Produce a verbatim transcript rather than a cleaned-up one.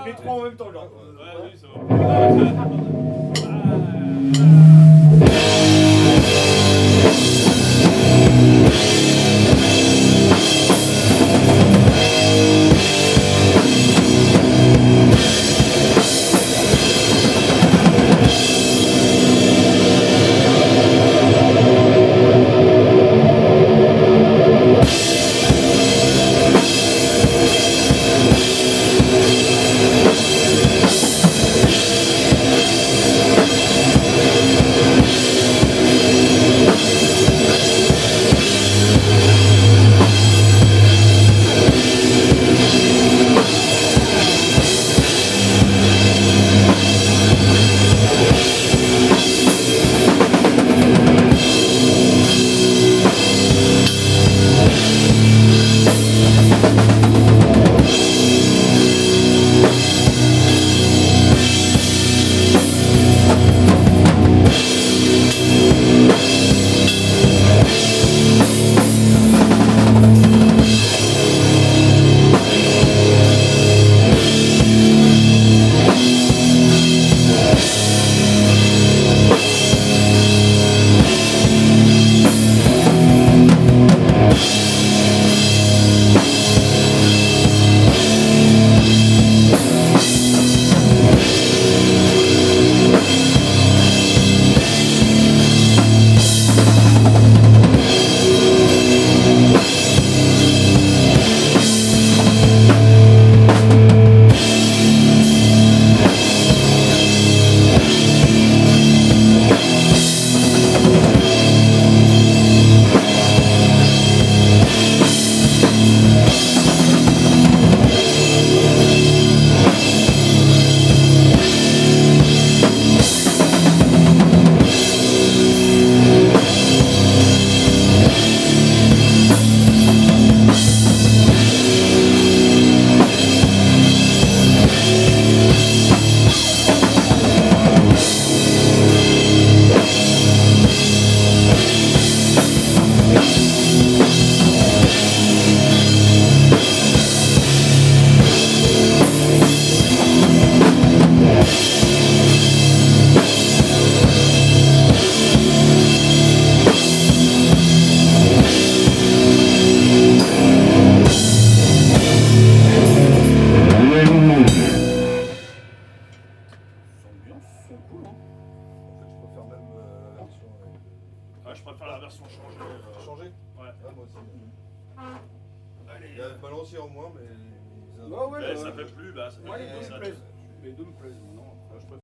Les trois en même temps, genre. Ouais, oui, ça je préfère la version changée. Euh... Changée? Ouais. Ah, moi aussi. Allez. Il y a le balancier en moins, mais. Ouais, ouais, mais ouais, ça ouais. fait plus, bah ça fait Ouais, les plus. deux me Ça... plaisent. Les deux me plaisent maintenant. Moi, je préfère